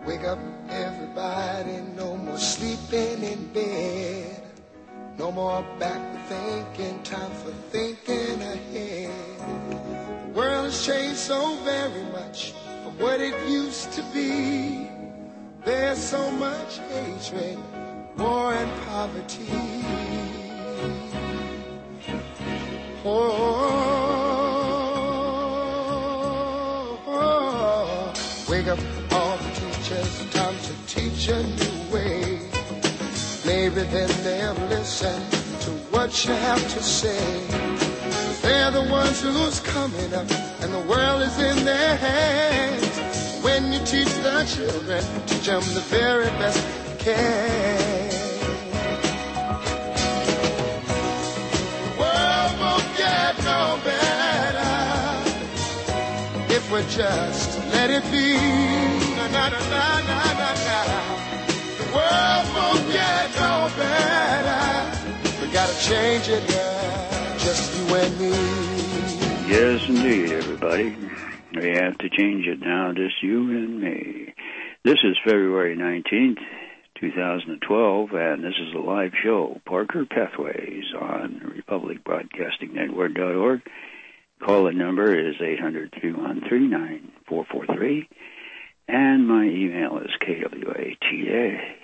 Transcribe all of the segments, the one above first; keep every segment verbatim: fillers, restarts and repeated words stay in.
Wake up, everybody, no more sleeping in bed. No more backward thinking, time for thinking ahead. The world has changed so very much from what it used to be. There's so much hatred, war and poverty. Oh, oh, oh. Wake up all the teachers, time to teach a new way. Maybe then they'll listen to what you have to say. They're the ones who's coming up, and the world is in their hands. When you teach the children, teach them the very best you can. The world won't get no better if we just let it be. Na na na na na na na. The world won't get no better. We gotta change it, yeah, just you and me. Yes, indeed, everybody. We have to change it now, just you and me. This is February nineteenth, twenty twelve, and this is a live show, Parker Pathways, on Republic Broadcasting Network dot org. Call-in number is eight hundred, three one three, nine four four three, and my email is K W A T A,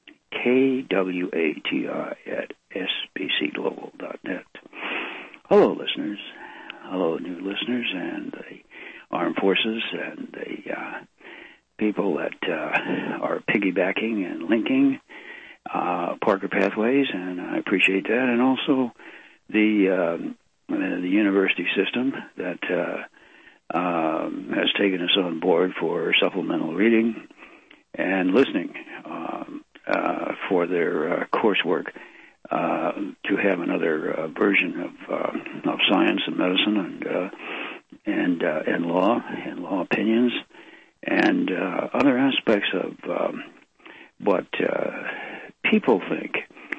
K W A T I at S B C global dot net. Hello, listeners. Hello, new listeners, and the armed forces, and the uh, people that uh, are piggybacking and linking uh, Parker Pathways, and I appreciate that, and also the um, the university system that uh, um, has taken us on board for supplemental reading and listening um, uh, for their uh, coursework uh, to have another uh, version of uh, of science and medicine and uh, and uh, and law and law opinions and uh, other aspects of um, what uh, people think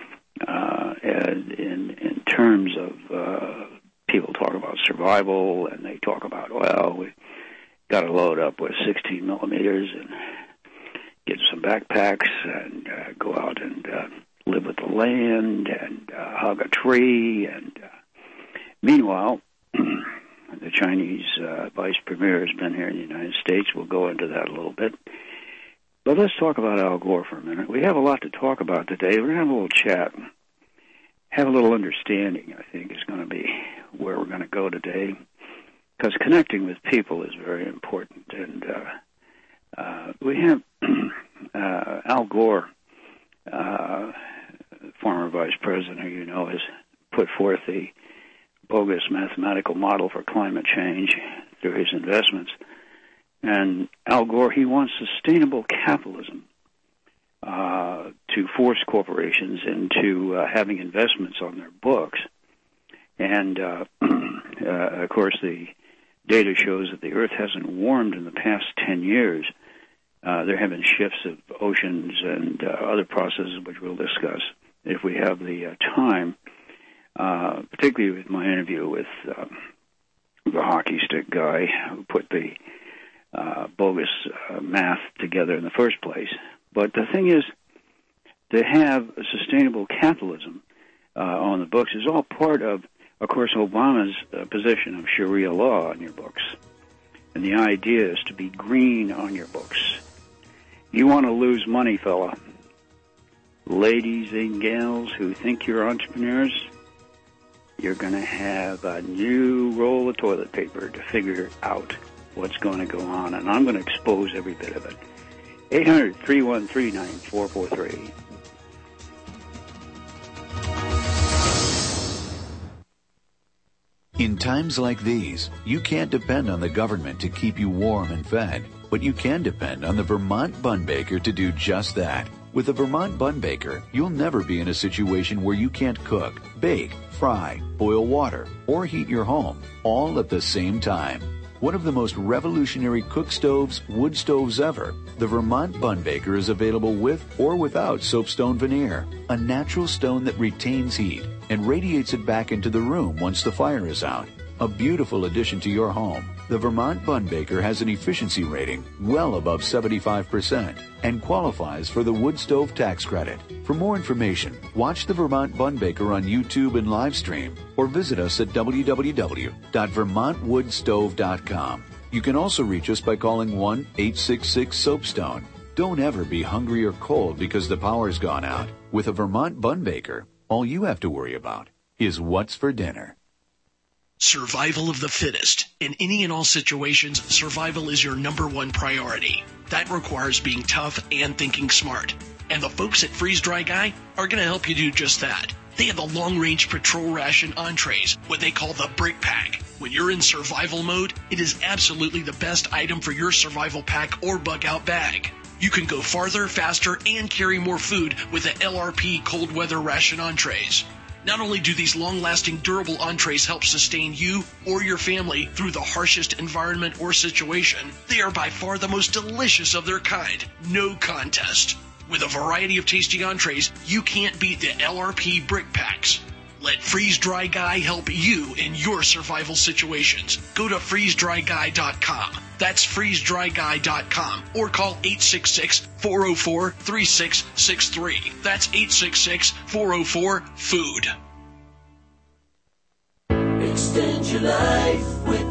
uh, in in terms of uh, people talk about survival, and they talk about, well, we got to load up with sixteen millimeters and get some backpacks and uh, go out and uh, live with the land and uh, hug a tree. And uh, meanwhile, the Chinese uh, vice premier has been here in the United States. We'll go into that a little bit. But let's talk about Al Gore for a minute. We have a lot to talk about today. We're going to have a little chat, have a little understanding, I think, is going to be where we're going to go today, because connecting with people is very important. And uh, uh, we have uh, Al Gore, uh, former vice president, who you know has put forth the bogus mathematical model for climate change through his investments. And Al Gore, he wants sustainable capitalism uh, to force corporations into uh, having investments on their books. And, uh, uh, of course, the data shows that the Earth hasn't warmed in the past ten years. Uh, there have been shifts of oceans and uh, other processes, which we'll discuss if we have the uh, time, uh, particularly with my interview with uh, the hockey stick guy who put the uh, bogus uh, math together in the first place. But the thing is, to have a sustainable capitalism uh, on the books is all part of, of course, Obama's uh, position of Sharia law on your books. And the idea is to be green on your books. You want to lose money, fella. Ladies and gals who think you're entrepreneurs, you're going to have a new roll of toilet paper to figure out what's going to go on. And I'm going to expose every bit of it. eight hundred, three one three, nine four four three. In times like these, you can't depend on the government to keep you warm and fed, but you can depend on the Vermont Bun Baker to do just that. With the Vermont Bun Baker, you'll never be in a situation where you can't cook, bake, fry, boil water, or heat your home, all at the same time. One of the most revolutionary cook stoves, wood stoves ever, the Vermont Bun Baker is available with or without soapstone veneer, a natural stone that retains heat and radiates it back into the room once the fire is out. a beautiful addition to your home. The Vermont Bun Baker has an efficiency rating well above seventy-five percent and qualifies for the wood stove tax credit. For more information, watch the Vermont Bun Baker on YouTube and live stream, or visit us at w w w dot vermont wood stove dot com. You can also reach us by calling one eight six six soapstone. Don't ever be hungry or cold because the power's gone out. With a Vermont Bun Baker, all you have to worry about is what's for dinner. Survival of the fittest. In any and all situations, survival is your number one priority. That requires being tough and thinking smart. And the folks at Freeze Dry Guy are going to help you do just that. They have the long-range patrol ration entrees, what they call the Brick Pack. When you're in survival mode, it is absolutely the best item for your survival pack or bug-out bag. You can go farther, faster, and carry more food with the L R P cold weather ration entrees. Not only do these long-lasting, durable entrees help sustain you or your family through the harshest environment or situation, they are by far the most delicious of their kind. No contest. With a variety of tasty entrees, you can't beat the L R P Brick Packs. Let Freeze Dry Guy help you in your survival situations. Go to freeze dry guy dot com. That's freeze dry guy dot com. Or call eight six six, four oh four, three six six three. That's eight six six, four oh four, food. Extend your life with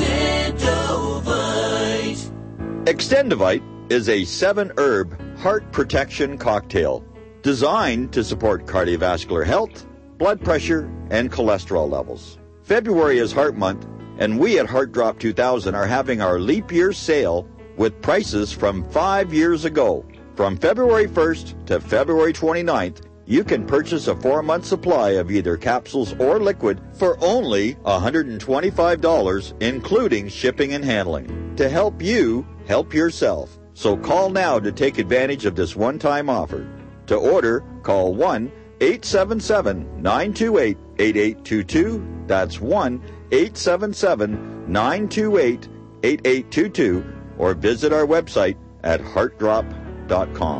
Extendovite. Extendovite is a seven-herb heart protection cocktail designed to support cardiovascular health, blood pressure, and cholesterol levels. February is Heart Month, and we at Heart Drop two thousand are having our leap year sale with prices from five years ago. From February first to February twenty-ninth, you can purchase a four-month supply of either capsules or liquid for only one hundred twenty-five dollars, including shipping and handling, to help you help yourself. So call now to take advantage of this one-time offer. To order, call one eight seven seven, nine two eight, eight eight two two. That's one eight seven seven, nine two eight, eight eight two two, or visit our website at heart drop dot com.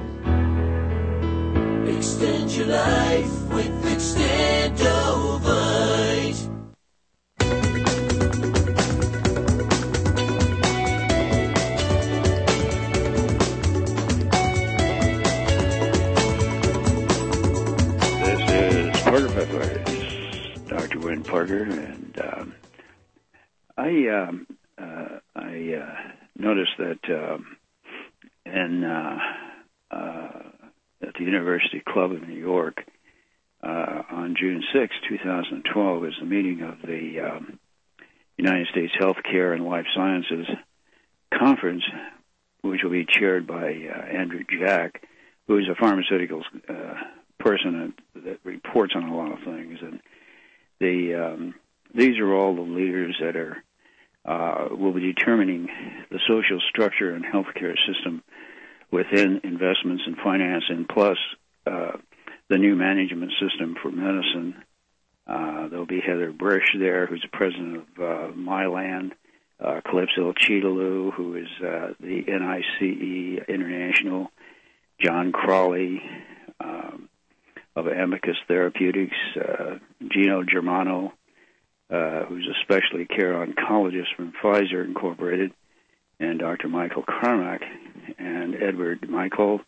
Extend your life with Extendovite. Parker Pepper, Doctor Wayne Parker, and um, I um, uh, I uh, noticed that um, in uh, uh, at the University Club of New York uh, on June sixth, twenty twelve, is the meeting of the um, United States Healthcare and Life Sciences Conference, which will be chaired by uh, Andrew Jack, who is a pharmaceuticals uh, person that reports on a lot of things, and the um, these are all the leaders that are uh, will be determining the social structure and healthcare system within investments and finance, and plus uh, the new management system for medicine. Uh, there'll be Heather Brish there, who's the president of uh, Mylan, uh, Calypso Cheetalu, who is uh, the N I C E International, John Crawley, um, of Amicus Therapeutics, uh, Gino Germano, uh, who's a specialty care oncologist from Pfizer Incorporated, and Doctor Michael Carmack, and Edward Michael,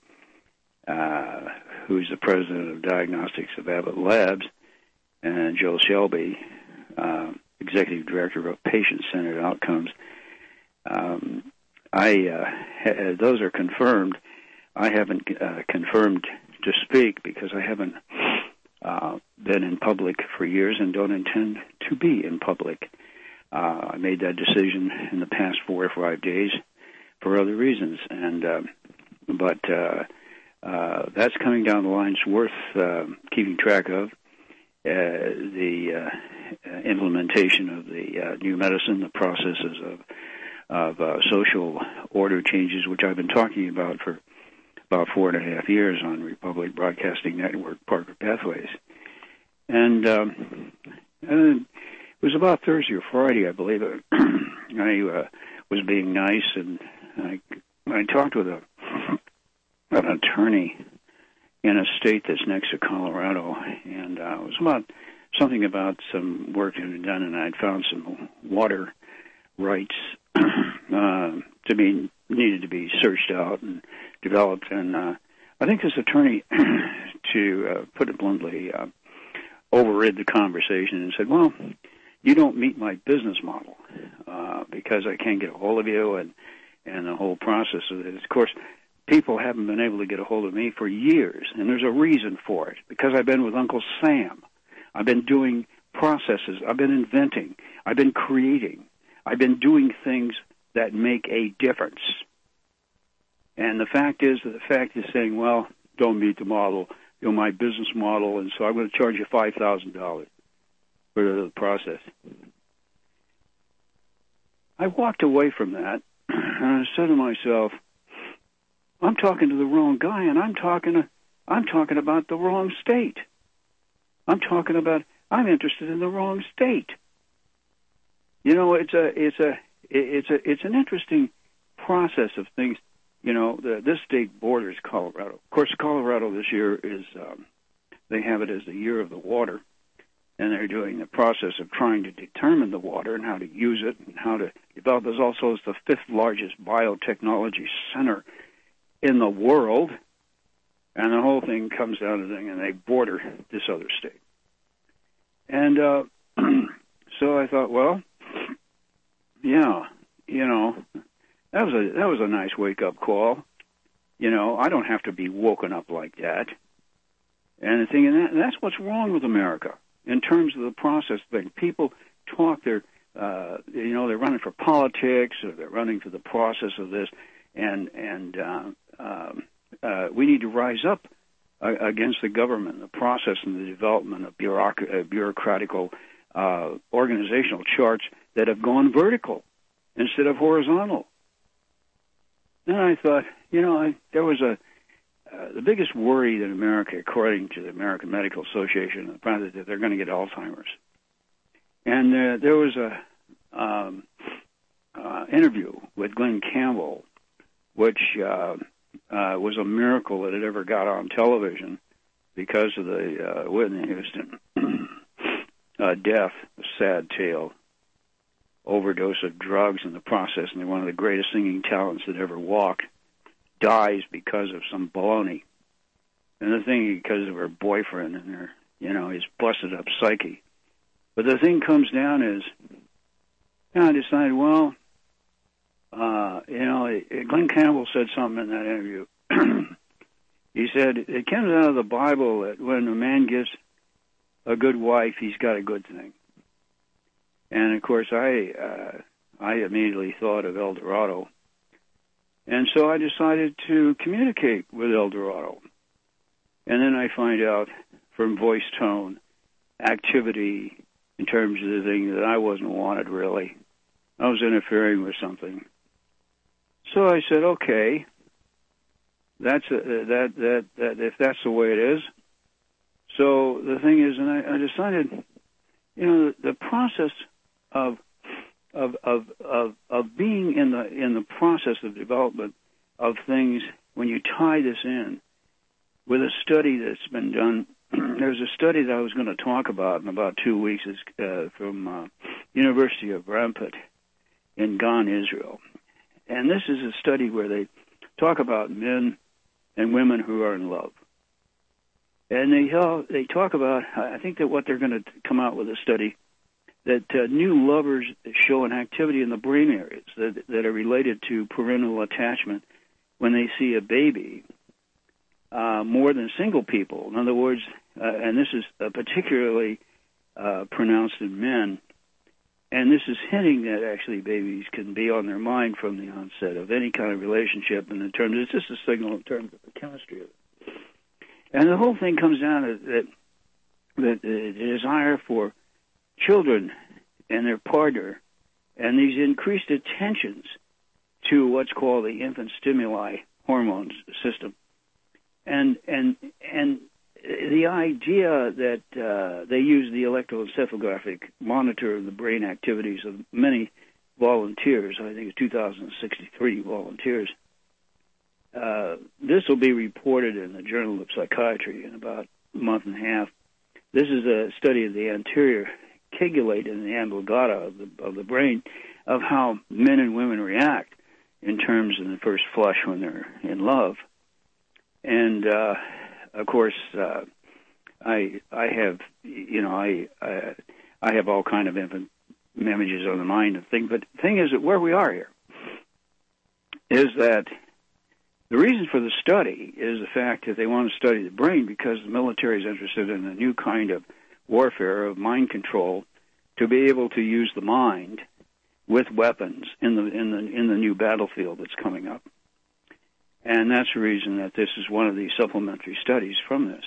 uh, who's the president of diagnostics of Abbott Labs, and Joe Shelby, uh, executive director of patient-centered outcomes. Um, I uh, ha- those are confirmed. I haven't uh, confirmed to speak because I haven't uh, been in public for years and don't intend to be in public. Uh, I made that decision in the past four or five days for other reasons, and uh, but uh, uh, that's coming down the line. It's worth uh, keeping track of. Uh, the uh, implementation of the uh, new medicine, the processes of of uh, social order changes, which I've been talking about for about four and a half years on Republic Broadcasting Network, Parker Pathways. And, um, and it was about Thursday or Friday, I believe. I uh, was being nice, and I, I talked with a, an attorney in a state that's next to Colorado, and uh, it was about something about some work that had been done, and I'd found some water rights uh, to be needed to be searched out and developed. And uh, I think this attorney, to uh, put it bluntly, uh, overrid the conversation and said, well, you don't meet my business model uh, because I can't get a hold of you, and, and the whole process of it. Of course, people haven't been able to get a hold of me for years, and there's a reason for it, because I've been with Uncle Sam. I've been doing processes. I've been inventing. I've been creating. I've been doing things that make a difference. And the fact is that the fact is saying, well, don't meet the model, you know, my business model, and so I'm going to charge you five thousand dollars for the process. I walked away from that, and I said to myself, I'm talking to the wrong guy, and I'm talking to, I'm talking about the wrong state. I'm talking about, I'm interested in the wrong state. You know, it's a, it's a, it's a, it's an interesting process of things. You know, the, this state borders Colorado. Of course, Colorado this year is, um, they have it as the year of the water, and they're doing the process of trying to determine the water and how to use it and how to develop. There's also the fifth largest biotechnology center in the world, and the whole thing comes down to the thing, and they border this other state. And uh, so I thought, well, yeah, you know, that was a that was a nice wake up call. You know, I don't have to be woken up like that. And the thing, and, that, and that's what's wrong with America in terms of the process thing. People talk, they're uh, you know, they're running for politics, or they're running for the process of this, and and uh, um, uh, we need to rise up uh, against the government, the process, and the development of bureauc- uh, bureaucratical uh, organizational charts that have gone vertical instead of horizontal. Then I thought, you know, I, there was a uh, the biggest worry that America, according to the American Medical Association, is that they're going to get Alzheimer's. And uh, there was a um, uh, interview with Glenn Campbell, which uh, uh, was a miracle that it ever got on television because of the uh, Whitney Houston uh, death, a sad tale, overdose of drugs in the process, and one of the greatest singing talents that ever walked dies because of some baloney. And the thing, because of her boyfriend and her, you know, his busted up psyche. But the thing comes down is, you know, I decided, well, uh, you know, Glenn Campbell said something in that interview. He said, it comes out of the Bible that when a man gets a good wife, he's got a good thing. And, of course, I uh, I immediately thought of El Dorado. And so I decided to communicate with El Dorado. And then I find out from voice tone, activity, in terms of the thing that I wasn't wanted, really. I was interfering with something. So I said, okay, that's a, that, that, that if that's the way it is. So the thing is, and I, I decided, you know, the, the process of Of, of of of being in the in the process of development of things, when you tie this in with a study that's been done. There's a study that I was going to talk about in about two weeks is, uh, from uh, University of Ramput in Gan, Israel. And this is a study where they talk about men and women who are in love. And they, uh, they talk about, I think that what they're going to come out with a study that uh, new lovers show an activity in the brain areas that, that are related to parental attachment when they see a baby uh, more than single people. In other words, uh, and this is uh, particularly uh, pronounced in men, and this is hinting that actually babies can be on their mind from the onset of any kind of relationship, and in terms, it's just a signal in terms of the chemistry of it. And the whole thing comes down to that, that the desire for children and their partner, and these increased attentions to what's called the infant stimuli hormones system, and and and the idea that uh, they use the electroencephalographic monitor of the brain activities of many volunteers. I think it's two thousand sixty-three volunteers. Uh, this will be reported in the Journal of Psychiatry in about a month and a half. This is a study of the anterior cingulate and the amblygata of the, of the brain, of how men and women react in terms of the first flush when they're in love. And, uh, of course, uh, I I have, you know, I I, I have all kind of images on the mind of things. But the thing is that where we are here is that the reason for the study is the fact that they want to study the brain because the military is interested in a new kind of warfare of mind control to be able to use the mind with weapons in the in the in the new battlefield that's coming up. And that's the reason that this is one of the supplementary studies from this.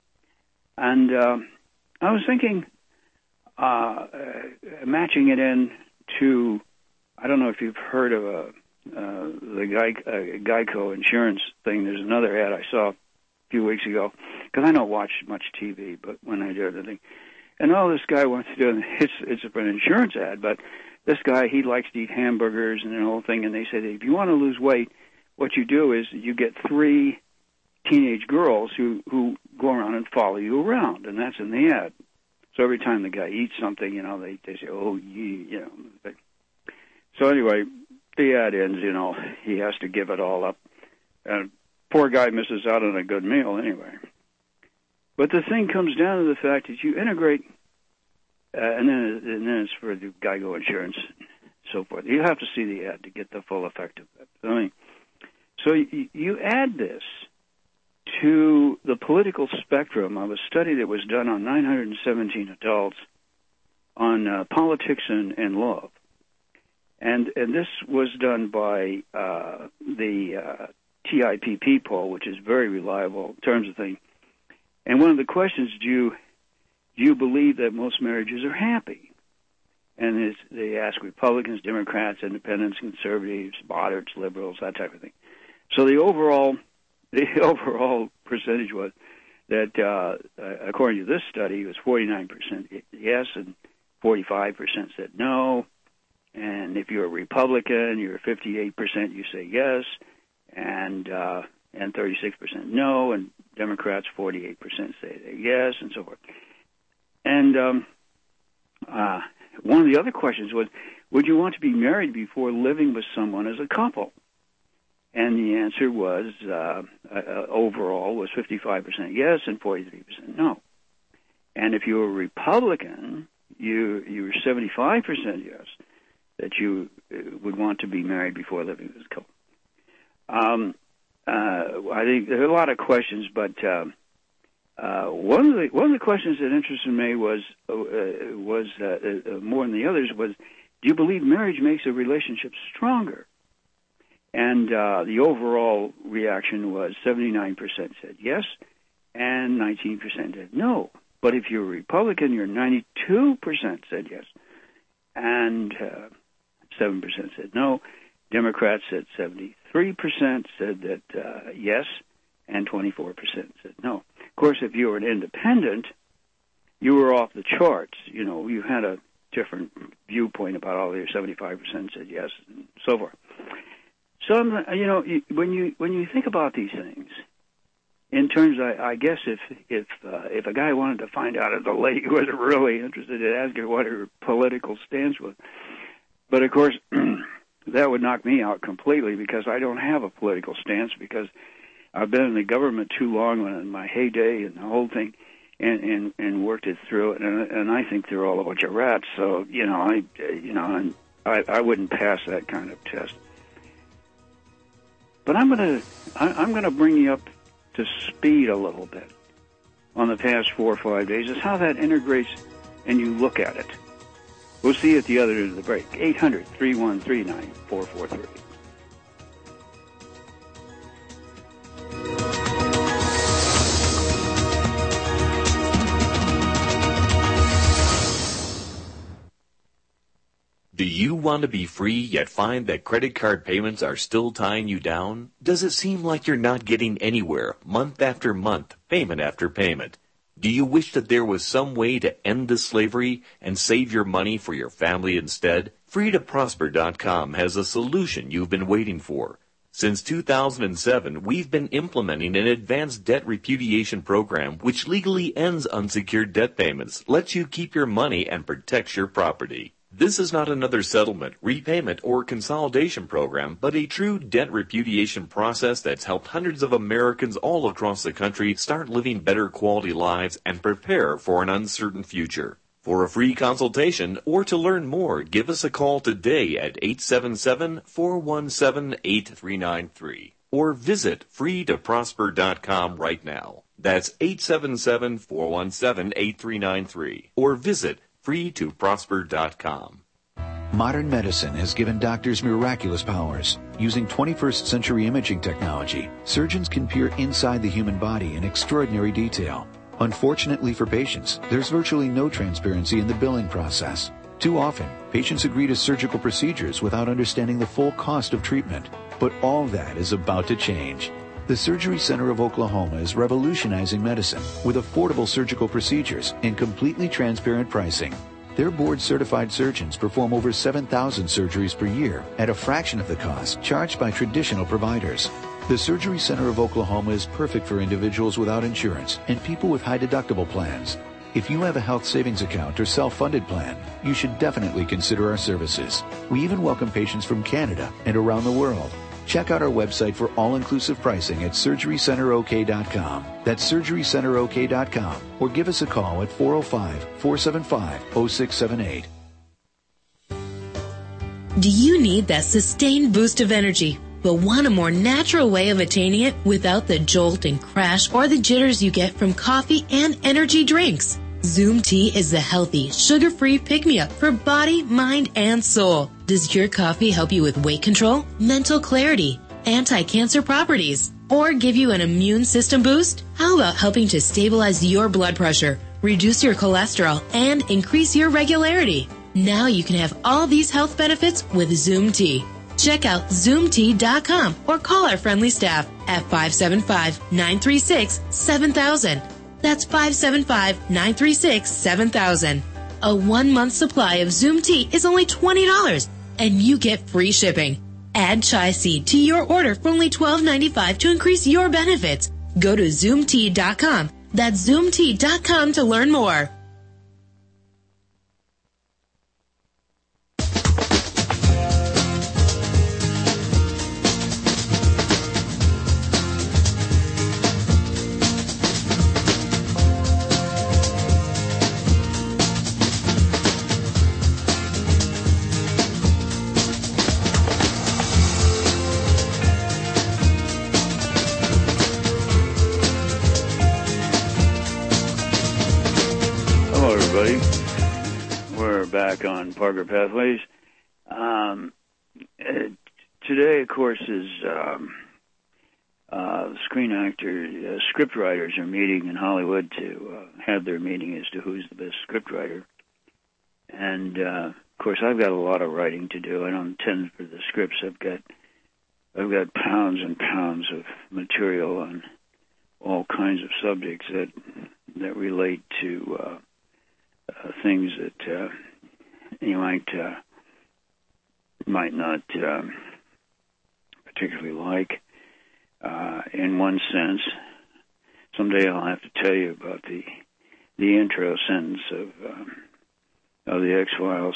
And uh, I was thinking, uh, uh, matching it in to, I don't know if you've heard of a, uh, the Gy- uh, Geico insurance thing. There's another ad I saw a few weeks ago, because I don't watch much T V, but when I do, I think, and all this guy wants to do, it's, it's an insurance ad, but this guy, he likes to eat hamburgers and the whole thing, and they say that if you want to lose weight, what you do is you get three teenage girls who, who go around and follow you around, and that's in the ad. So every time the guy eats something, you know, they, they say, oh, ye, you know. But, so anyway, the ad ends, you know, he has to give it all up. And poor guy misses out on a good meal anyway. But the thing comes down to the fact that you integrate, uh, and then and then it's for the Geico insurance and so forth. You have to see the ad to get the full effect of it. I mean, so you, you add this to the political spectrum of a study that was done on nine hundred seventeen adults on uh, politics and, and love. And and this was done by uh, the uh, T I P P poll, which is very reliable in terms of things. And one of the questions, do you, do you believe that most marriages are happy? And it's, they ask Republicans, Democrats, Independents, Conservatives, moderates, liberals, that type of thing. So the overall the overall percentage was that, uh, according to this study, it was forty-nine percent yes and forty-five percent said no. And if you're a Republican, you're fifty-eight percent you say yes, and uh, and thirty-six percent no, and Democrats forty-eight percent say yes, and so forth. And um, uh, one of the other questions was, would you want to be married before living with someone as a couple? And the answer was, uh, uh, overall, was fifty-five percent yes and forty-three percent no. And if you were a Republican, you you were seventy-five percent yes, that you would want to be married before living with a couple. Um, uh, I think there are a lot of questions, but uh, uh, one of the one of the questions that interested me was uh, was uh, uh, more than the others was, do you believe marriage makes a relationship stronger? And uh, the overall reaction was seventy-nine percent said yes, and nineteen percent said no. But if you're a Republican, you're ninety-two percent said yes, and uh, seven percent said no. Democrats said seventy-three percent said that uh, yes, and twenty-four percent said no. Of course, if you were an independent, you were off the charts. You know, you had a different viewpoint about all your seventy-five percent said yes, and so forth. So, you know, when you when you think about these things, in terms, I, I guess if if uh, if a guy wanted to find out if the lady was really interested in asking what her political stance was, but of course that would knock me out completely because I don't have a political stance because I've been in the government too long in my heyday and the whole thing, and and, and worked it through, and and I think they're all a bunch of rats. So you know, I you know, and I I wouldn't pass that kind of test. But I'm gonna I'm gonna bring you up to speed a little bit on the past four or five days is how that integrates and you look at it. We'll see you at the other end of the break. eight hundred, three one three, nine four four three. Do you want to be free yet find that credit card payments are still tying you down? Does it seem like you're not getting anywhere month after month, payment after payment? Do you wish that there was some way to end the slavery and save your money for your family instead? free to prosper dot com has a solution you've been waiting for. Since two thousand seven, we've been implementing an advanced debt repudiation program which legally ends unsecured debt payments, lets you keep your money, and protects your property. This is not another settlement, repayment, or consolidation program, but a true debt repudiation process that's helped hundreds of Americans all across the country start living better quality lives and prepare for an uncertain future. For a free consultation or to learn more, give us a call today at eight seven seven, four one seven, eight three nine three or visit free to prosper dot com right now. That's eight seven seven, four one seven, eight three nine three or visit free to prosper dot com. Modern medicine has given doctors miraculous powers. Using twenty-first century imaging technology, surgeons can peer inside the human body in extraordinary detail. Unfortunately for patients, there's virtually no transparency in the billing process. Too often, patients agree to surgical procedures without understanding the full cost of treatment. But all that is about to change. The Surgery Center of Oklahoma is revolutionizing medicine with affordable surgical procedures and completely transparent pricing. Their board-certified surgeons perform over seven thousand surgeries per year at a fraction of the cost charged by traditional providers. The Surgery Center of Oklahoma is perfect for individuals without insurance and people with high deductible plans. If you have a health savings account or self-funded plan, you should definitely consider our services. We even welcome patients from Canada and around the world. Check out our website for all-inclusive pricing at surgery center o k dot com. That's surgery center o k dot com. Or give us a call at four oh five, four seven five, oh six seven eight. Do you need that sustained boost of energy, but want a more natural way of attaining it without the jolt and crash or the jitters you get from coffee and energy drinks? Zoom Tea is the healthy, sugar-free pick-me-up for body, mind, and soul. Does your coffee help you with weight control, mental clarity, anti-cancer properties, or give you an immune system boost? How about helping to stabilize your blood pressure, reduce your cholesterol, and increase your regularity? Now you can have all these health benefits with Zoom Tea. Check out zoom tea dot com or call our friendly staff at five seven five, nine three six, seven thousand. That's five seven five, nine three six, seven thousand. A one-month supply of Zoom Tea is only twenty dollars, and you get free shipping. Add chai seed to your order for only twelve ninety-five to increase your benefits. Go to zoom tea dot com. That's zoom tea dot com to learn more. On Parker Pathways. Um, uh, today, of course, is um, uh, screen actor, uh, script writers are meeting in Hollywood to uh, have their meeting as to who's the best script writer. And, uh, of course, I've got a lot of writing to do. I don't intend for the scripts. I've got I've got pounds and pounds of material on all kinds of subjects that that relate to uh, uh, things that uh, you might uh, might not um, particularly like. Uh, in one sense, someday I'll have to tell you about the the intro sentence of um, of the X-Files.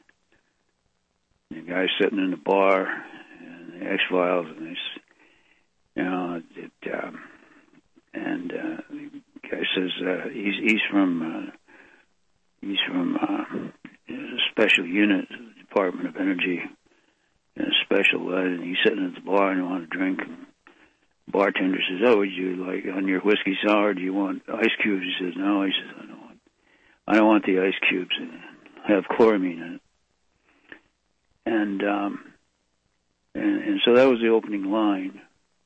The guy sitting in the bar, and the X-Files, and this, you know, it, um, and uh, the guy says uh, he's he's from uh, he's from. Uh, a special unit of the Department of Energy, a special, uh, and he's sitting at the bar and want to drink. And the bartender says, "Oh, would you like on your whiskey sour? Do you want ice cubes?" He says, "No." He says, "I don't want. I don't want the ice cubes. I have chloramine in it." And um, and, and so that was the opening line.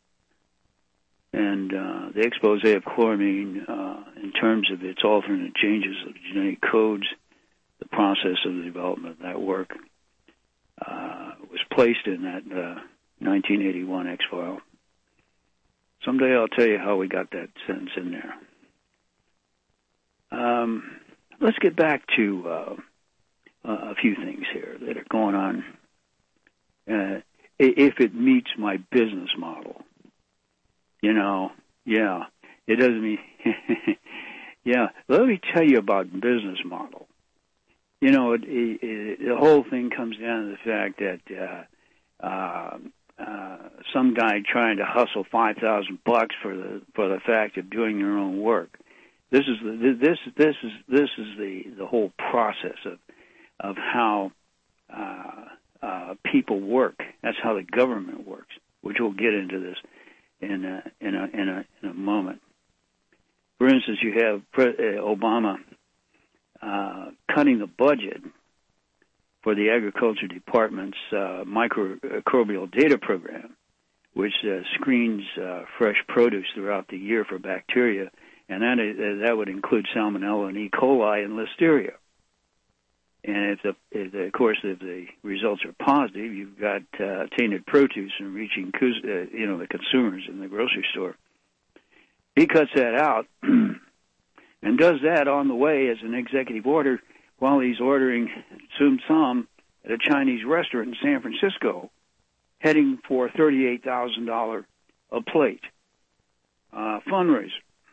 And uh, the expose of chloramine, uh, in terms of its alternate changes of the genetic codes, the process of the development of that work uh, was placed in that uh, nineteen eighty-one X-File. Someday I'll tell you how we got that sentence in there. Um, let's get back to uh, a few things here that are going on. Uh, it, if it meets my business model. You know, yeah, it doesn't mean, yeah, let me tell you about business model. You know, it, it, it, the whole thing comes down to the fact that uh, uh, uh, some guy trying to hustle five thousand bucks for the for the fact of doing your own work. This is the, this this is this is the, the whole process of of how uh, uh, people work. That's how the government works, which we'll get into this in a, in a in a in a moment. For instance, you have Pre- uh, Obama uh, cutting the budget for the Agriculture Department's uh, microbial data program, which uh, screens uh, fresh produce throughout the year for bacteria, and that is, uh, that would include Salmonella and E. coli and Listeria. And if, the, if the, of course, if the results are positive, you've got uh, tainted produce and reaching, uh, you know, the consumers in the grocery store. He cuts that out and does that on the way as an executive order while he's ordering Tsum Tsum at a Chinese restaurant in San Francisco, heading for thirty-eight thousand dollars a plate uh, fundraiser.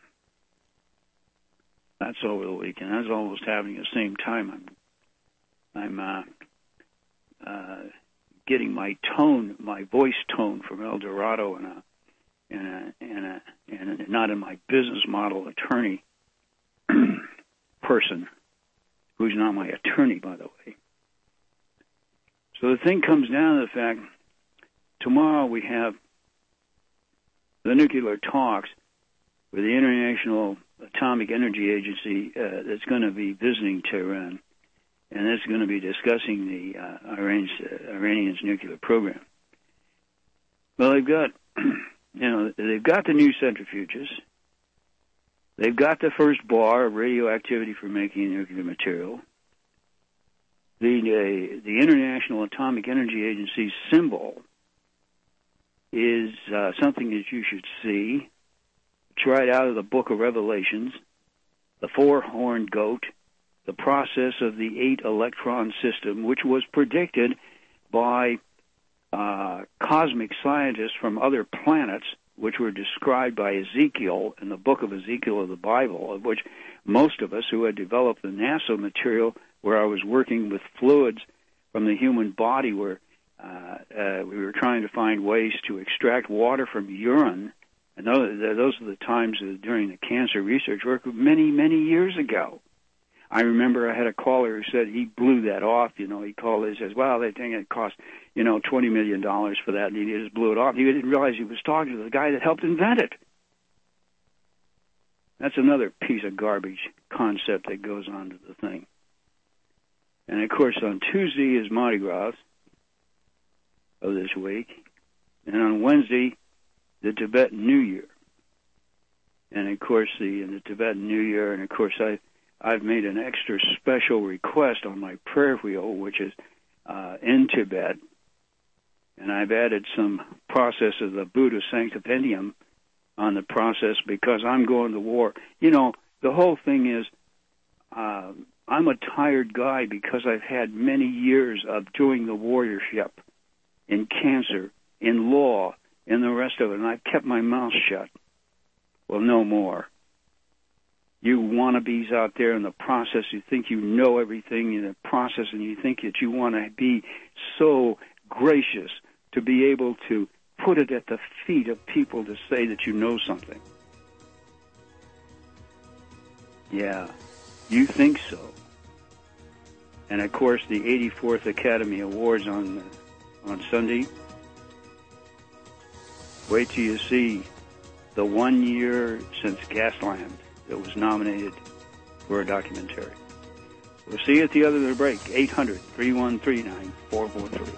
That's over the weekend. That's almost happening at the same time. I'm I'm uh, uh, getting my tone, my voice tone from El Dorado, and a and a and a and a, not in my business model attorney person, who's not my attorney, by the way. So the thing comes down to the fact, tomorrow we have the nuclear talks with the International Atomic Energy Agency uh, that's going to be visiting Tehran, and that's going to be discussing the uh, Iran's, uh, Iranians' nuclear program. Well, they've got, you know, they've got the new centrifuges. They've got the first bar of radioactivity for making nuclear material. The uh, the International Atomic Energy Agency's symbol is uh, something that you should see. It's right out of the Book of Revelations, the four-horned goat, the process of the eight-electron system, which was predicted by uh, cosmic scientists from other planets, which were described by Ezekiel in the book of Ezekiel of the Bible, of which most of us who had developed the NASA material, where I was working with fluids from the human body, where uh, uh, we were trying to find ways to extract water from urine. And those, those are the times during the cancer research work many, many years ago. I remember I had a caller who said he blew that off. You know, he called and says, well, they think it cost, you know, twenty million dollars for that, and he just blew it off. He didn't realize he was talking to the guy that helped invent it. That's another piece of garbage concept that goes on to the thing. And, of course, on Tuesday is Mardi Gras of this week, and on Wednesday, the Tibetan New Year. And, of course, the, the Tibetan New Year, and, of course, I... I've made an extra special request on my prayer wheel, which is uh, in Tibet, and I've added some process of the Buddha Sanctipendium on the process because I'm going to war. You know, the whole thing is uh, I'm a tired guy because I've had many years of doing the warriorship in cancer, in law, in the rest of it, and I've kept my mouth shut. Well, no more. You wannabes out there in the process, you think you know everything in the process, and you think that you want to be so gracious to be able to put it at the feet of people to say that you know something. Yeah, you think so. And, of course, the eighty-fourth Academy Awards on on Sunday. Wait till you see the one year since Gasland that was nominated for a documentary. We'll see you at the other of the break. eight hundred, three one three, nine four four three.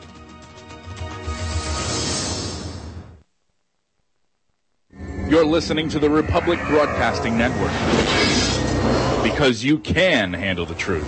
You're listening to the Republic Broadcasting Network, because you can handle the truth.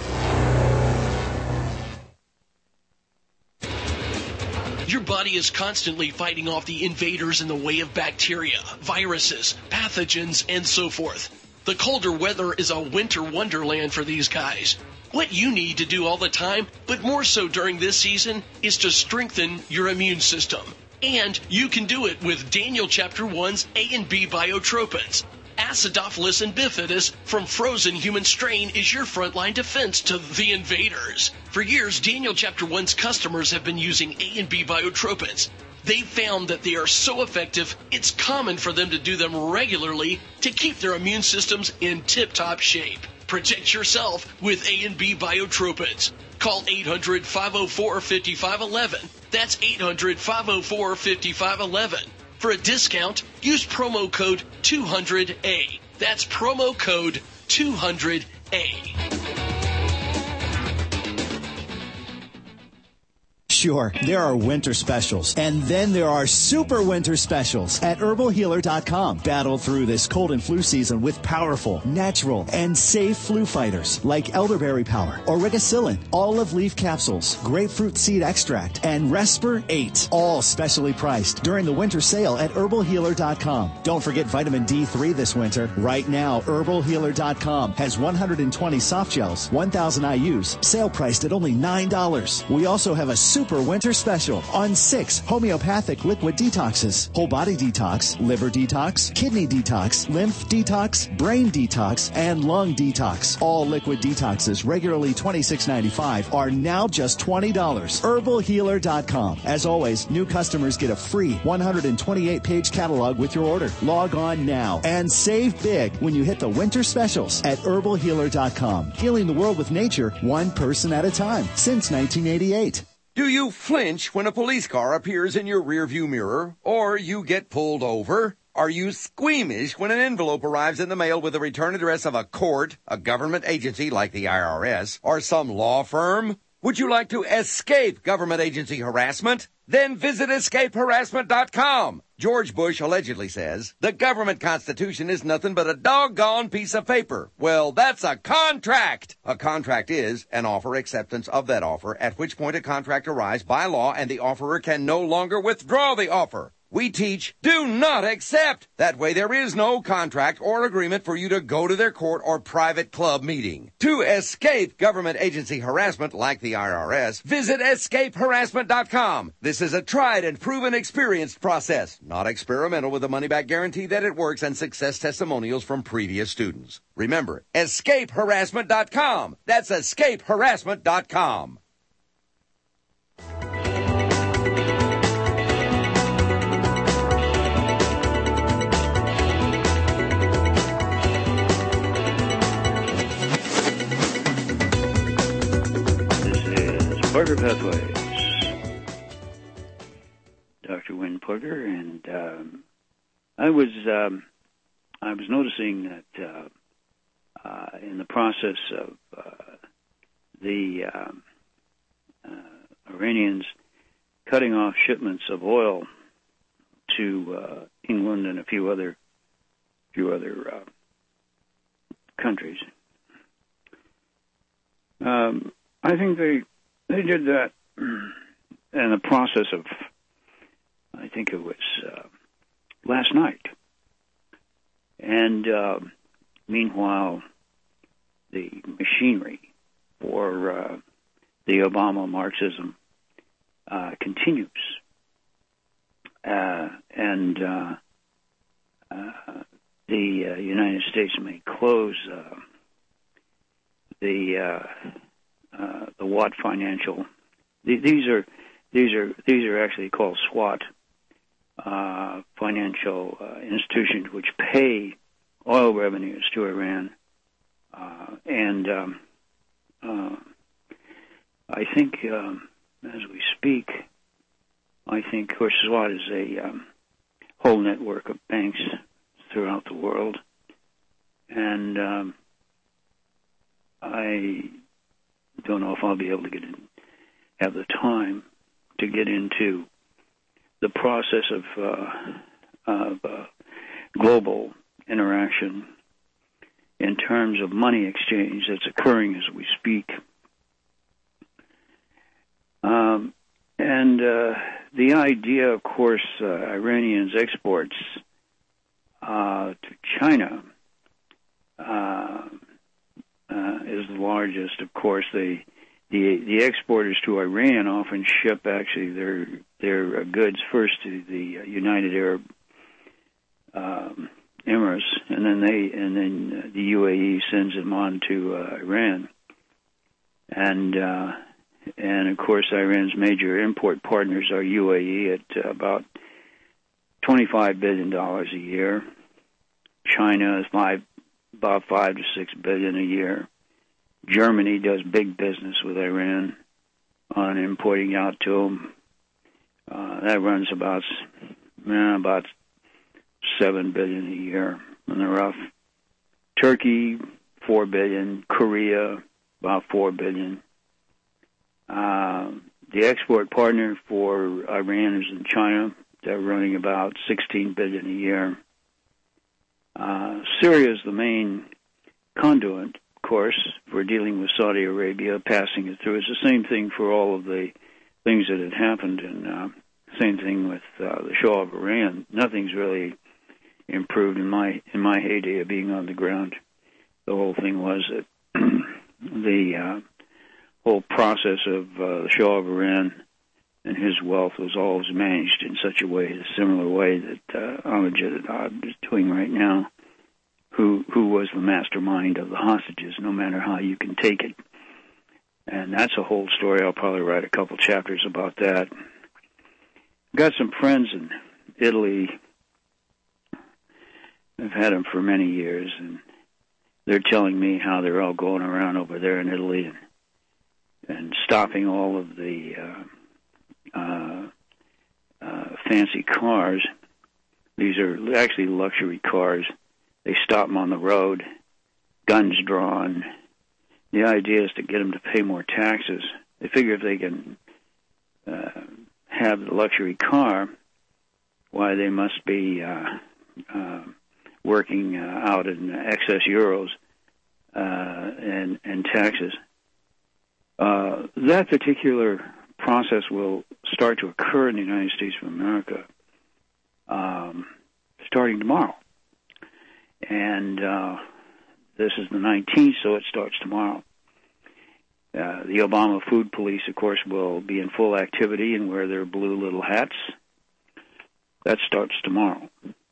Your body is constantly fighting off the invaders in the way of bacteria, viruses, pathogens, and so forth. The colder weather is a winter wonderland for these guys. What you need to do all the time, but more so during this season, is to strengthen your immune system. And you can do it with Daniel Chapter one's A and B Biotropins. Acidophilus and bifidus from frozen human strain is your frontline defense to the invaders. For years, Daniel Chapter one's customers have been using A and B Biotropins. They've found that they are so effective, it's common for them to do them regularly to keep their immune systems in tip-top shape. Protect yourself with A and B Biotropins. Call eight hundred, five oh four, five five one one. That's eight hundred, five oh four, five five one one. For a discount, use promo code two hundred A. That's promo code two hundred A. Sure, there are winter specials, and then there are super winter specials at herbal healer dot com. Battle through this cold and flu season with powerful, natural, and safe flu fighters like elderberry power, origicillin, olive leaf capsules, grapefruit seed extract, and Respir eight, all specially priced during the winter sale at herbal healer dot com. Don't forget vitamin D three this winter. Right now, herbal healer dot com has one hundred twenty soft gels, one thousand I U's, sale priced at only nine dollars. We also have a super winter special on six homeopathic liquid detoxes: whole body detox, liver detox, kidney detox, lymph detox, brain detox, and lung detox. All liquid detoxes, regularly twenty-six ninety-five, are now just twenty dollars. herbal healer dot com. As always, new customers get a free one hundred twenty-eight page catalog with your order. Log on now and save big when you hit the winter specials at herbal healer dot com. Healing the world with nature, one person at a time, since nineteen eighty-eight. Do you flinch when a police car appears in your rearview mirror, or you get pulled over? Are you squeamish when an envelope arrives in the mail with the return address of a court, a government agency like the I R S, or some law firm? Would you like to escape government agency harassment? Then visit escape harassment dot com. George Bush allegedly says, the government constitution is nothing but a doggone piece of paper. Well, that's a contract. A contract is an offer acceptance of that offer, at which point a contract arrives by law and the offerer can no longer withdraw the offer. We teach, do not accept. That way there is no contract or agreement for you to go to their court or private club meeting. To escape government agency harassment like the I R S, visit escape harassment dot com. This is a tried and proven experienced process, not experimental, with a money-back guarantee that it works and success testimonials from previous students. Remember, escape harassment dot com. That's escape harassment dot com. Porter Pathways. Doctor Wynn Porter, and um, I was um, I was noticing that uh, uh, in the process of uh, the um, uh, Iranians cutting off shipments of oil to uh, England and a few other few other uh, countries, um, I think they. They did that in the process of, I think it was uh, last night. And uh, meanwhile, the machinery for uh, the Obama Marxism uh, continues. Uh, and uh, uh, the uh, United States may close uh, the... Uh, Uh, the Watt Financial. These are these are these are actually called SWAT uh, financial uh, institutions, which pay oil revenues to Iran, uh, and um, uh, I think um, as we speak, I think, of course, SWAT is a um, whole network of banks throughout the world, and um, I. don't know if I'll be able to get in, have the time to get into the process of, uh, of uh, global interaction in terms of money exchange that's occurring as we speak. Um, and uh, the idea, of course, uh, Iranians' exports uh, to China uh, uh, is the largest. Of course, they the the exporters to Iran often ship actually their their uh, goods first to the uh, United Arab um, Emirates, and then they and then uh, the U A E sends them on to uh, Iran, and uh, and of course Iran's major import partners are U A E at uh, about twenty-five billion dollars a year. China is five about five to six billion a year. Germany does big business with Iran on importing out to them. Uh, that runs about eh, about seven billion a year in the rough. Turkey, four billion. Korea, about four billion. Uh, the export partner for Iran is in China. They're running about sixteen billion a year. Uh, Syria is the main conduit, of course, for dealing with Saudi Arabia, passing it through. It's the same thing for all of the things that had happened, and uh, same thing with uh, the Shah of Iran. Nothing's really improved in my in my heyday of being on the ground. The whole thing was that the uh, whole process of uh, the Shah of Iran and his wealth was always managed in such a way, a similar way that uh, Ahmadinejad is doing right now, who who was the mastermind of the hostages, no matter how you can take it. And that's a whole story. I'll probably write a couple chapters about that. Got some friends in Italy. I've had them for many years, and they're telling me how they're all going around over there in Italy and, and stopping all of the uh, uh, uh, fancy cars. These are actually luxury cars. They stop them on the road, guns drawn. The idea is to get them to pay more taxes. They figure if they can uh, have the luxury car, why they must be uh, uh, working uh, out in excess euros uh, and, and taxes. Uh, that particular process will start to occur in the United States of America um, starting tomorrow. And uh, this is the nineteenth, so it starts tomorrow. Uh, the Obama Food Police, of course, will be in full activity and wear their blue little hats. That starts tomorrow.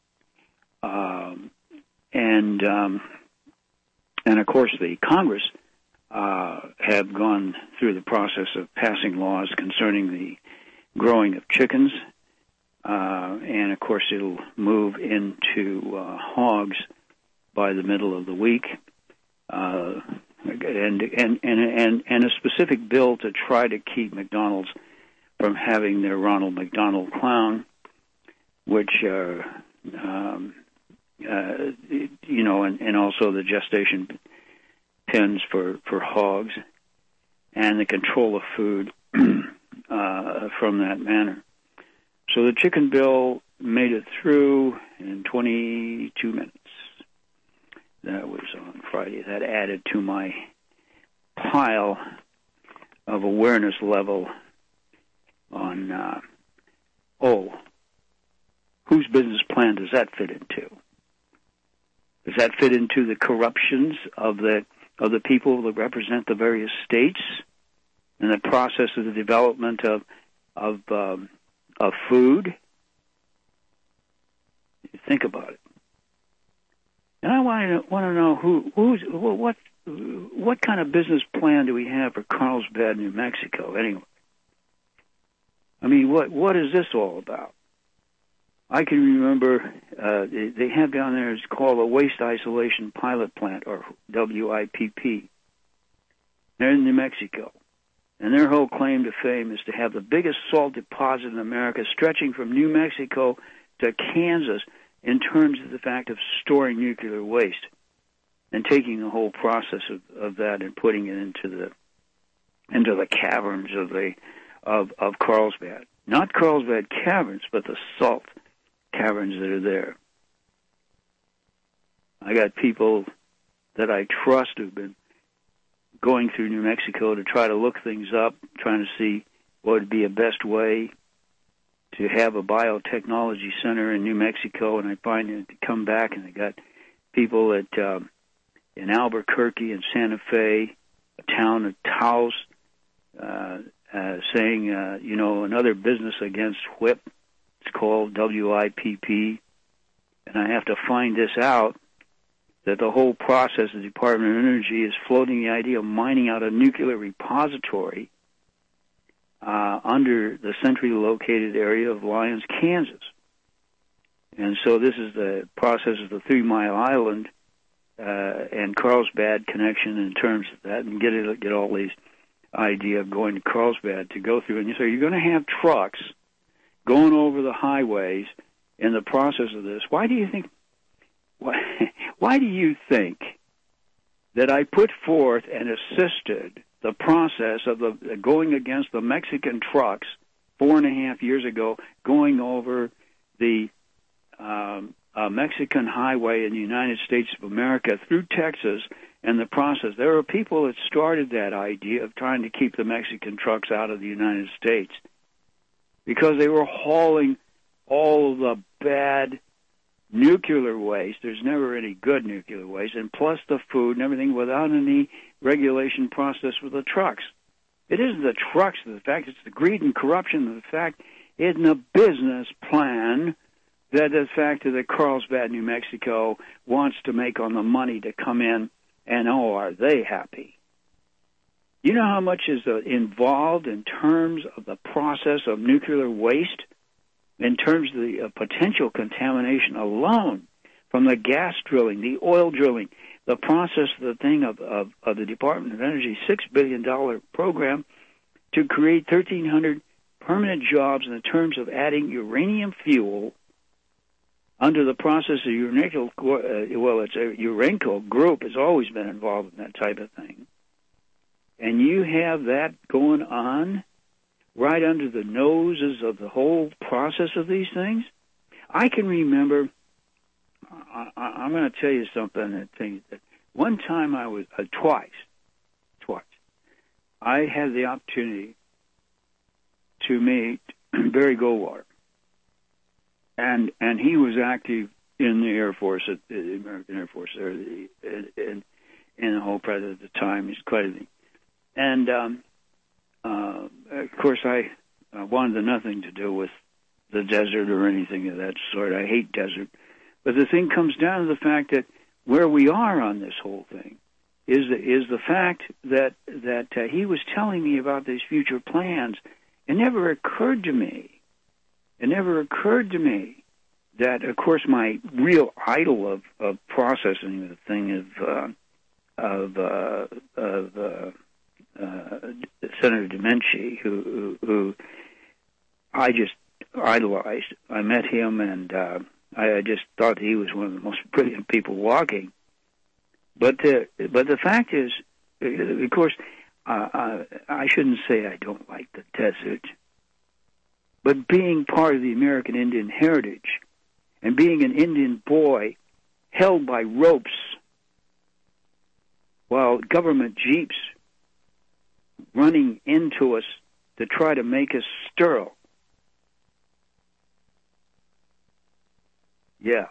Um, and, um, and, of course, the Congress uh, have gone through the process of passing laws concerning the growing of chickens. Uh, and, of course, it'll move into uh, hogs by the middle of the week. Uh, and, and, and, and, and a specific bill to try to keep McDonald's from having their Ronald McDonald clown, which, uh, um, uh, you know, and, and also the gestation pens for, for hogs, and the control of food uh, from that manner. So the chicken bill made it through in twenty-two minutes. That was on Friday. That added to my pile of awareness level on, uh, oh, whose business plan does that fit into? Does that fit into the corruptions of the of the people that represent the various states and the process of the development of of um, of food? Think about it. And I want to want to know who who's what what kind of business plan do we have for Carlsbad, New Mexico? Anyway, I mean, what what is this all about? I can remember uh, they, they have down there, it's called a Waste Isolation Pilot Plant, or W I P P. They're in New Mexico. And their whole claim to fame is to have the biggest salt deposit in America, stretching from New Mexico to Kansas, in terms of the fact of storing nuclear waste and taking the whole process of, of that and putting it into the into the caverns of the of, of Carlsbad. Not Carlsbad Caverns, but the salt caverns that are there. I got people that I trust who've been going through New Mexico to try to look things up, trying to see what would be a best way to have a biotechnology center in New Mexico, and I find it to come back, and they got people that um, in Albuquerque and Santa Fe, a town of Taos, uh, uh, saying, uh, you know, another business against WHIP. It's called W I P P. And I have to find this out, that the whole process of the Department of Energy is floating the idea of mining out a nuclear repository uh, under the centrally located area of Lyons, Kansas. And so this is the process of the Three Mile Island uh, and Carlsbad connection in terms of that, and get it, get all these idea of going to Carlsbad to go through. And so you're going to have trucks going over the highways in the process of this. Why do you think? Why, why do you think that I put forth and assisted the process of the going against the Mexican trucks four and a half years ago, going over the um, uh, Mexican highway in the United States of America through Texas, and the process? There are people that started that idea of trying to keep the Mexican trucks out of the United States because they were hauling all of the bad nuclear waste. There's never any good nuclear waste, and plus the food and everything without any regulation process with the trucks. It isn't the trucks, the fact it's the greed and corruption of the fact in the business plan that the fact that Carlsbad, New Mexico wants to make on the money to come in, and oh, are they happy. You know how much is uh, involved in terms of the process of nuclear waste? In terms of the uh, potential contamination alone from the gas drilling, the oil drilling, the process of the thing of, of, of the Department of Energy six billion dollars program to create thirteen hundred permanent jobs in terms of adding uranium fuel under the process of Urenco. Uh, well, it's a Urenco group has always been involved in that type of thing. And you have that going on right under the noses of the whole process of these things. I can remember, I, I, I'm going to tell you something, that thing, that one time I was, uh, twice, twice, I had the opportunity to meet Barry Goldwater. And and he was active in the Air Force, at the American Air Force, there, in, in, in the whole president at the time. He's quite a thing. And, um, Uh, of course, I uh, wanted nothing to do with the desert or anything of that sort. I hate desert. But the thing comes down to the fact that where we are on this whole thing is the, is the fact that that uh, he was telling me about these future plans. It never occurred to me. It never occurred to me that, of course, my real idol of, of processing the thing of uh, of uh, of uh, Uh, Senator Domenici, who, who, who I just idolized. I met him, and uh, I, I just thought he was one of the most brilliant people walking. But the, but the fact is, of course, uh, uh, I shouldn't say I don't like the desert, but being part of the American Indian heritage and being an Indian boy held by ropes while government jeeps running into us to try to make us sterile. Yeah.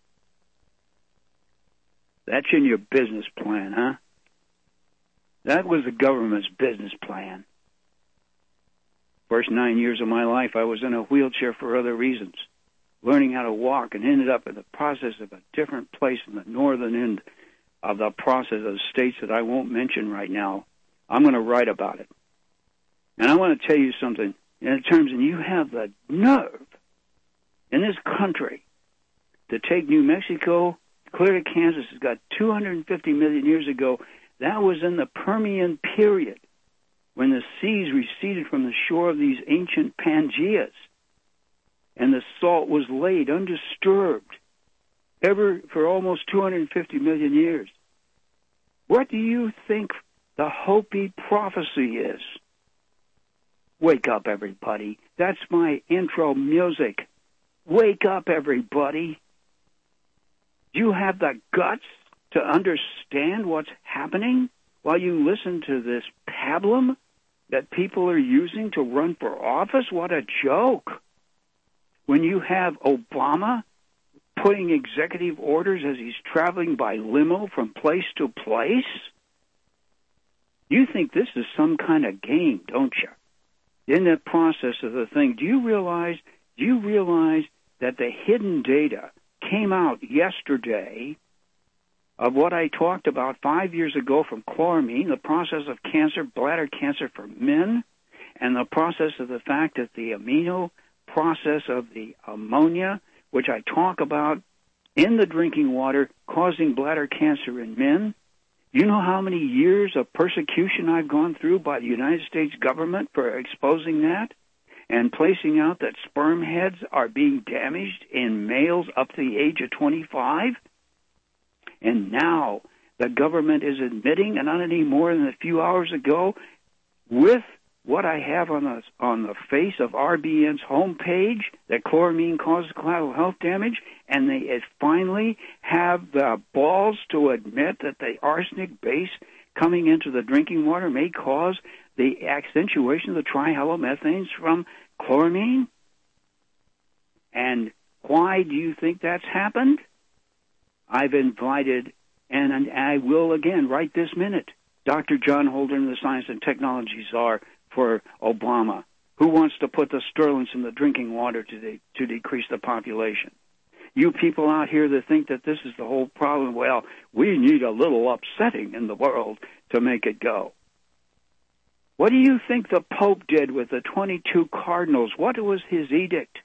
That's in your business plan, huh? That was the government's business plan. First nine years of my life, I was in a wheelchair for other reasons, learning how to walk, and ended up in the process of a different place in the northern end of the process of states that I won't mention right now. I'm going to write about it. And I want to tell you something in terms, and you have the nerve in this country to take New Mexico clear to Kansas. It's got two hundred fifty million years ago. That was in the Permian period when the seas receded from the shore of these ancient Pangeas and the salt was laid undisturbed ever for almost two hundred fifty million years. What do you think the Hopi prophecy is? Wake up, everybody. That's my intro music. Wake up, everybody. Do you have the guts to understand what's happening while you listen to this pablum that people are using to run for office? What a joke. When you have Obama putting executive orders as he's traveling by limo from place to place? You think this is some kind of game, don't you? In the process of the thing, do you realize, do you realize that the hidden data came out yesterday of what I talked about five years ago from chloramine, the process of cancer, bladder cancer for men, and the process of the fact that the amino process of the ammonia, which I talk about in the drinking water, causing bladder cancer in men? You know how many years of persecution I've gone through by the United States government for exposing that and placing out that sperm heads are being damaged in males up to the age of twenty-five? And now the government is admitting, and not any more than a few hours ago, with what I have on the, on the face of R B N's homepage, that chloramine causes collateral health damage, and they it finally have the balls to admit that the arsenic base coming into the drinking water may cause the accentuation of the trihalomethanes from chloramine. And why do you think that's happened? I've invited, and I will again right this minute, Doctor John Holden, the Science and Technology Czar for Obama, who wants to put the sterlins in the drinking water to, de- to decrease the population. You people out here that think that this is the whole problem, well, we need a little upsetting in the world to make it go. What do you think the Pope did with the twenty-two cardinals? What was his edict?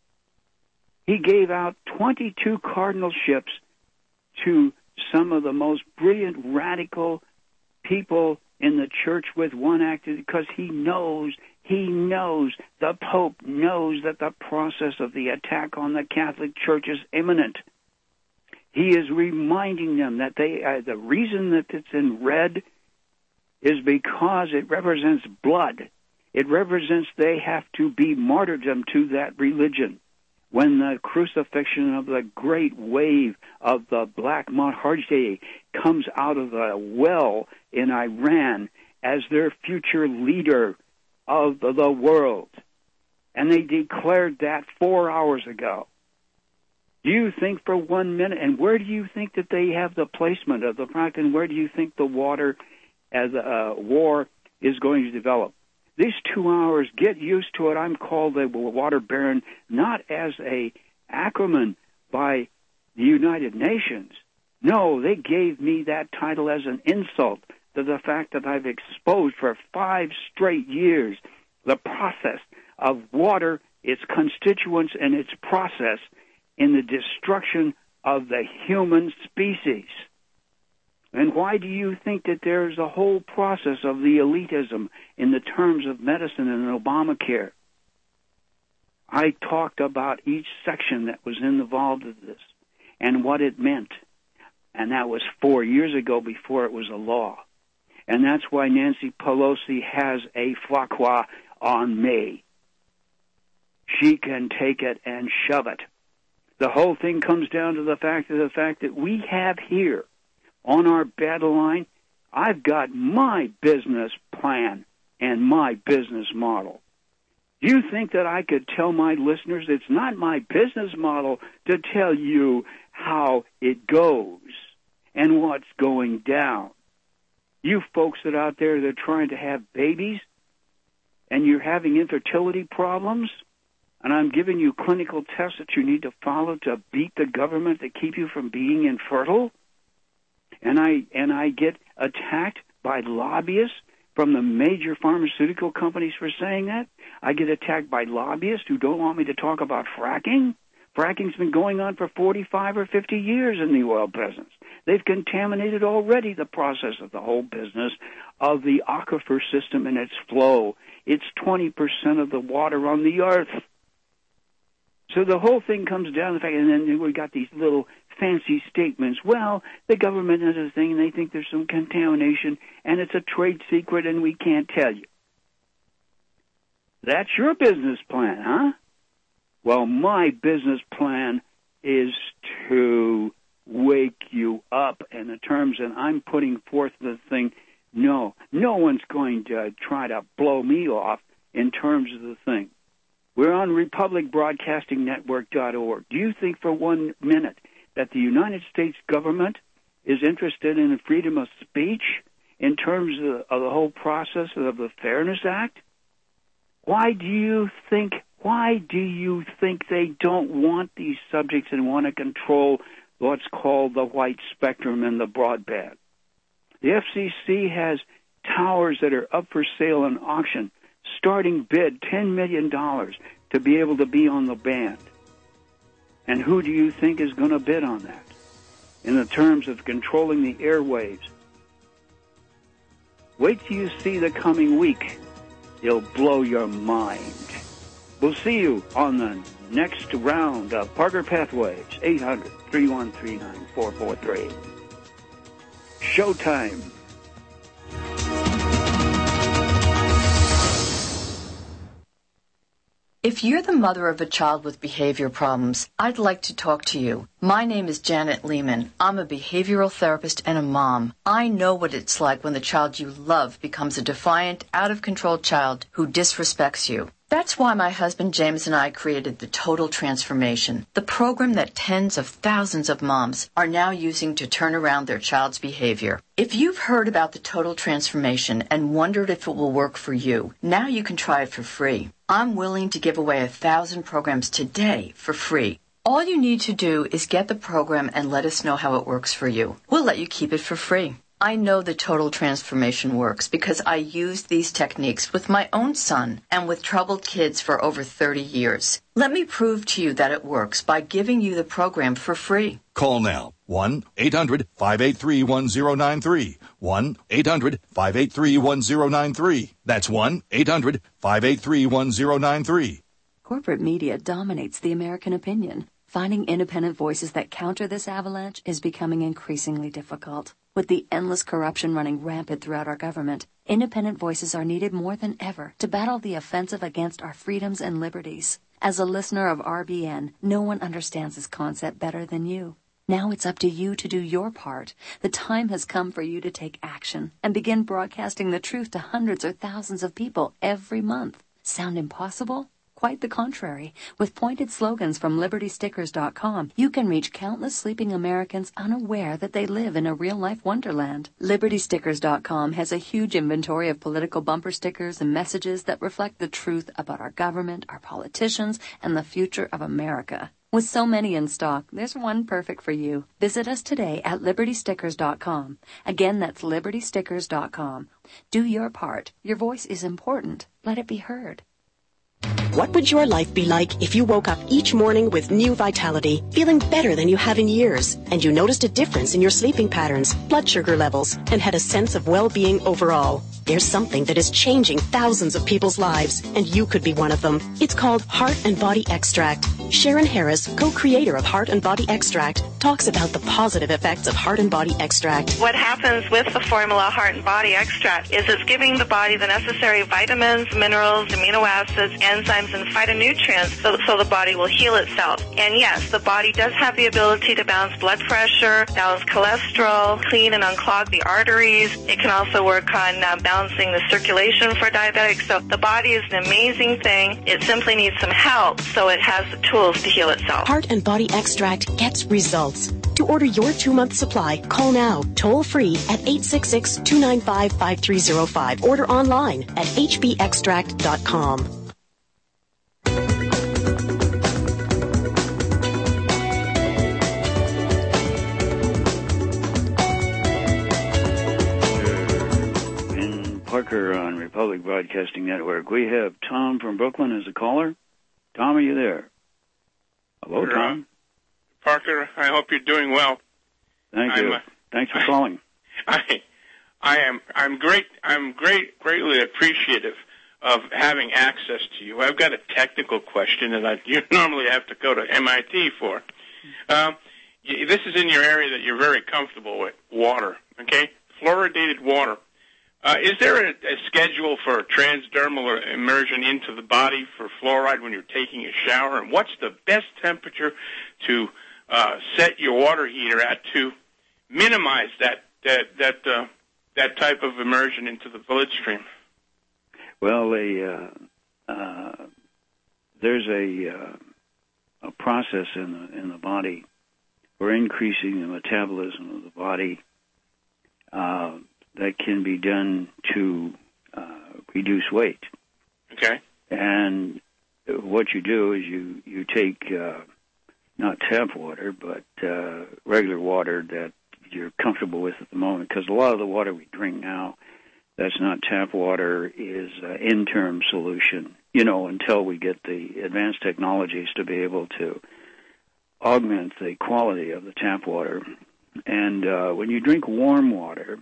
He gave out twenty-two cardinalships to some of the most brilliant, radical people in the church with one act, because he knows, he knows, the Pope knows that the process of the attack on the Catholic Church is imminent. He is reminding them that they, uh, the reason that it's in red is because it represents blood. It represents they have to be martyrdom to that religion. When the crucifixion of the great wave of the Black Mahdi comes out of the well in Iran as their future leader of the world. And they declared that four hours ago. Do you think for one minute, and where do you think that they have the placement of the product, and where do you think the water as a war is going to develop? These two hours, get used to it. I'm called a water baron, not as a acronym by the United Nations. No, they gave me that title as an insult to the fact that I've exposed for five straight years the process of water, its constituents, and its process in the destruction of the human species. And why do you think that there's a whole process of the elitism in the terms of medicine and Obamacare? I talked about each section that was involved in this and what it meant. And that was four years ago before it was a law. And that's why Nancy Pelosi has a fatwa on me. She can take it and shove it. The whole thing comes down to the fact of the fact that we have here on our battle line, I've got my business plan and my business model. Do you think that I could tell my listeners it's not my business model to tell you how it goes and what's going down? You folks that out there that are trying to have babies and you're having infertility problems, and I'm giving you clinical tests that you need to follow to beat the government to keep you from being infertile, and I and I get attacked by lobbyists from the major pharmaceutical companies for saying that. I get attacked by lobbyists who don't want me to talk about fracking. Fracking's been going on for forty-five or fifty years in the oil business. They've contaminated already the process of the whole business of the aquifer system and its flow. It's twenty percent of the water on the earth. So the whole thing comes down to the fact, and then we got these little fancy statements. Well, the government has a thing, and they think there's some contamination, and it's a trade secret, and we can't tell you. That's your business plan, huh? Well, my business plan is to wake you up in the terms, and I'm putting forth the thing. No, no one's going to try to blow me off in terms of the thing. We're on republic broadcasting network dot org. Do you think for one minute that the United States government is interested in freedom of speech in terms of, of the whole process of the Fairness Act? Why do you think, why do you think they don't want these subjects and want to control what's called the white spectrum and the broadband? The F C C has towers that are up for sale and auction, starting bid ten million dollars to be able to be on the band. And who do you think is going to bid on that in the terms of controlling the airwaves? Wait till you see the coming week. It'll blow your mind. We'll see you on the next round of Parker Pathways, eight hundred, three one three, nine four four three. Showtime. If you're the mother of a child with behavior problems, I'd like to talk to you. My name is Janet Lehman. I'm a behavioral therapist and a mom. I know what it's like when the child you love becomes a defiant, out-of-control child who disrespects you. That's why my husband James and I created the Total Transformation, the program that tens of thousands of moms are now using to turn around their child's behavior. If you've heard about the Total Transformation and wondered if it will work for you, now you can try it for free. I'm willing to give away a thousand programs today for free. All you need to do is get the program and let us know how it works for you. We'll let you keep it for free. I know the Total Transformation works because I used these techniques with my own son and with troubled kids for over thirty years. Let me prove to you that it works by giving you the program for free. Call now. one eight hundred, five eight three, one zero nine three. one eight hundred, five eight three, one zero nine three. That's one eight hundred, five eight three, one zero nine three. Corporate media dominates the American opinion. Finding independent voices that counter this avalanche is becoming increasingly difficult. With the endless corruption running rampant throughout our government, independent voices are needed more than ever to battle the offensive against our freedoms and liberties. As a listener of R B N, no one understands this concept better than you. Now it's up to you to do your part. The time has come for you to take action and begin broadcasting the truth to hundreds or thousands of people every month. Sound impossible? Quite the contrary. With pointed slogans from Liberty Stickers dot com, you can reach countless sleeping Americans unaware that they live in a real-life wonderland. Liberty Stickers dot com has a huge inventory of political bumper stickers and messages that reflect the truth about our government, our politicians, and the future of America. With so many in stock, there's one perfect for you. Visit us today at Liberty Stickers dot com. Again, that's Liberty Stickers dot com. Do your part. Your voice is important. Let it be heard. What would your life be like if you woke up each morning with new vitality, feeling better than you have in years, and you noticed a difference in your sleeping patterns, blood sugar levels, and had a sense of well-being overall? There's something that is changing thousands of people's lives, and you could be one of them. It's called Heart and Body Extract. Sharon Harris, co-creator of Heart and Body Extract, talks about the positive effects of Heart and Body Extract. What happens with the formula Heart and Body Extract is it's giving the body the necessary vitamins, minerals, amino acids, enzymes, and phytonutrients so, so the body will heal itself. And yes, the body does have the ability to balance blood pressure, balance cholesterol, clean and unclog the arteries. It can also work on uh, balancing the circulation for diabetics. So the body is an amazing thing. It simply needs some help so it has the tools to heal itself. Heart and Body Extract gets results. To order your two-month supply, call now, toll-free at eight six six, two nine five, five three zero five. Order online at H B extract dot com. Parker on Republic Broadcasting Network. We have Tom from Brooklyn as a caller. Tom, are you there? Hello, Sure, Tom. uh, Parker, I hope you're doing well. Thank I'm, you. uh, Thanks for calling. I, I am. I'm great. I'm great. Greatly appreciative of having access to you. I've got a technical question that I you normally have to go to M I T for. Um, y- this is in your area that you're very comfortable with. Water. Okay, fluoridated water. Uh, is there a, a schedule for transdermal immersion into the body for fluoride when you're taking a shower? And what's the best temperature to uh, set your water heater at to minimize that that that uh, that type of immersion into the bloodstream? Well, the uh, uh, there's a uh, a process in the in the body for increasing the metabolism of the body uh, that can be done to uh, reduce weight. Okay. And what you do is you you take uh, not tap water, but uh, regular water that you're comfortable with at the moment, because a lot of the water we drink now that's not tap water is uh, in-term solution, you know, until we get the advanced technologies to be able to augment the quality of the tap water. And uh, when you drink warm water,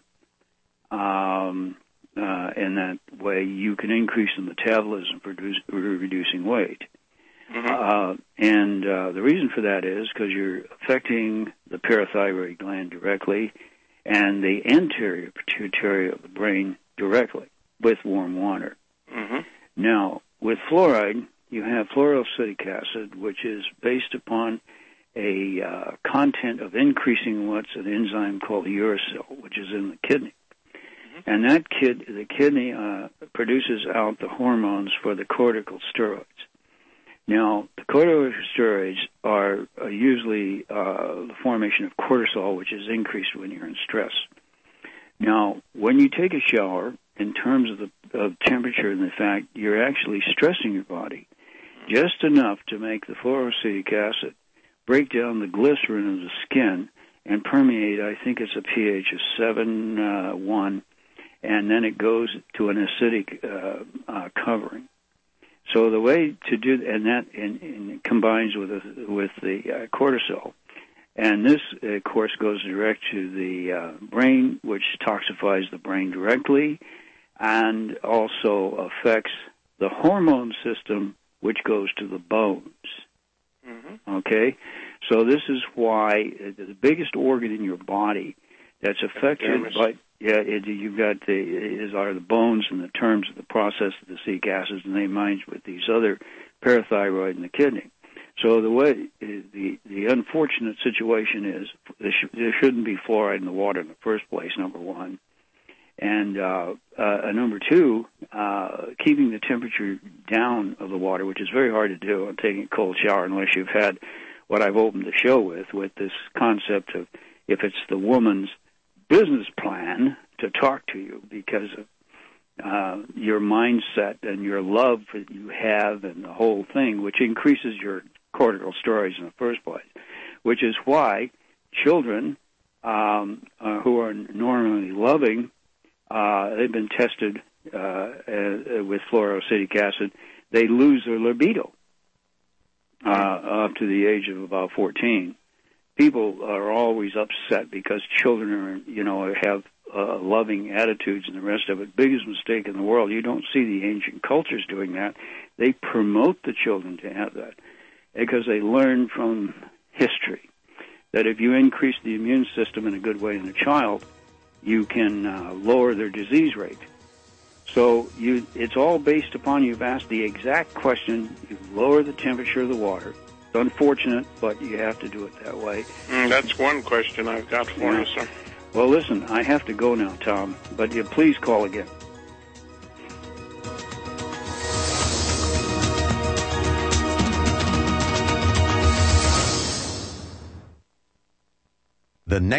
um, uh, in that way, you can increase the metabolism for reduce, reducing weight. Mm-hmm. Uh, and uh, the reason for that is because you're affecting the parathyroid gland directly and the anterior pituitary of the brain directly with warm water. Mm-hmm. Now, with fluoride, you have fluoroacetic acid, which is based upon a uh, content of increasing what's an enzyme called uracil, which is in the kidney. Mm-hmm. And that kid, the kidney uh, produces out the hormones for the corticosteroids. Now, the corticosteroids are uh, usually uh, the formation of cortisol, which is increased when you're in stress. Now, when you take a shower, in terms of the of temperature and the fact you're actually stressing your body just enough to make the fluoroacetic acid break down the glycerin of the skin and permeate, I think it's a pH of seven point one, and then it goes to an acidic uh, uh, covering. So the way to do, and that and, and it combines with the, with the uh, cortisol, and this, of course, goes direct to the uh, brain, which toxifies the brain directly, and also affects the hormone system, which goes to the bones. Mm-hmm. Okay, so this is why the biggest organ in your body that's affected by yeah, it, you've got the is are the bones in the terms of the process of the acetic acids, and they merge with these other parathyroid in the kidney. So the way the the unfortunate situation is there, sh- there shouldn't be fluoride in the water in the first place. Number one, and uh, uh, number two, uh, keeping the temperature down of the water, which is very hard to do on taking a cold shower, unless you've had what I've opened the show with, with this concept of if it's the woman's business plan to talk to you because of uh, your mindset and your love that you have and the whole thing, which increases your corticosteroids in the first place, which is why children um, uh, who are normally loving, uh, they've been tested uh, uh, with fluoroacetic acid, they lose their libido uh, up to the age of about fourteen. People are always upset because children are, you know, have uh, loving attitudes and the rest of it. Biggest mistake in the world. You don't see the ancient cultures doing that. They promote the children to have that because they learn from history that if you increase the immune system in a good way in a child, you can uh, lower their disease rate. So you, it's all based upon you've asked the exact question. You lower the temperature of the water. It's unfortunate, but you have to do it that way. Mm, that's one question I've got for yeah. you, sir. Well, listen, I have to go now, Tom, but you please call again. The next